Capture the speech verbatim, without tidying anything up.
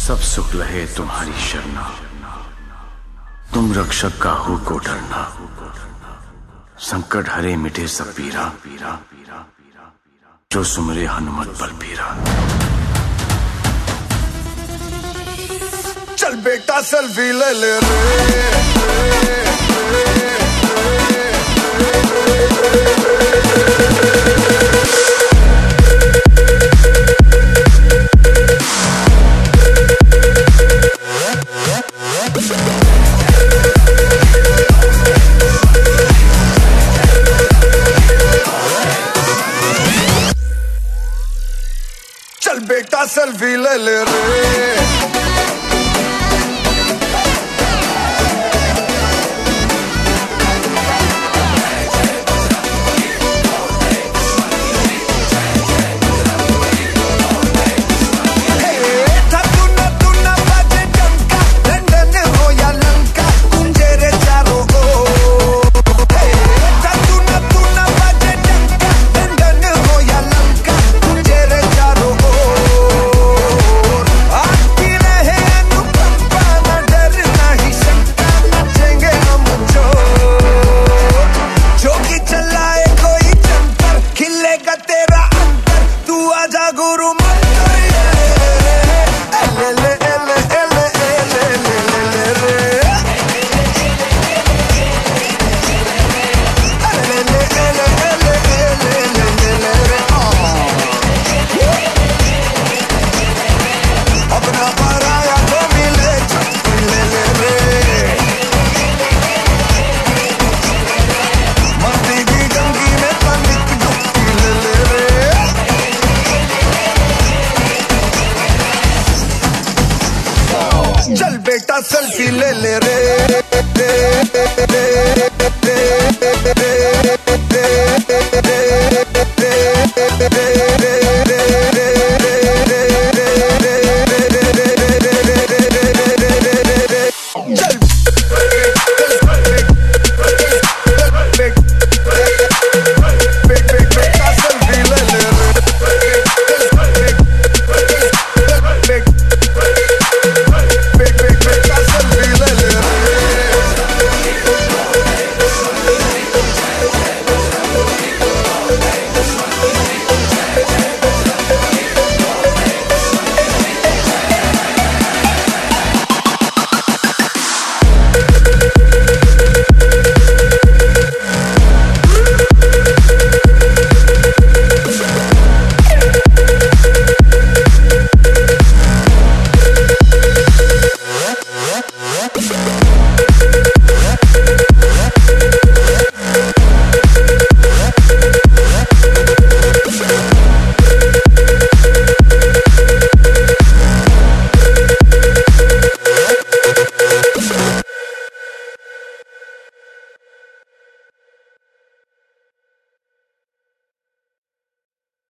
सब सुख लहे तुम्हारी शरणा, तुम रक्षक काहू को डरना। संकट हरे मिटे सब पीरा, पीरा पीरा पीरा जो सुमरे हनुमत बल पीरा। चल बेटा सेल्फी ले ले रे, चल बेटा सेल्फी ले ले रे। चल बेटा सेल्फी ले ले रे।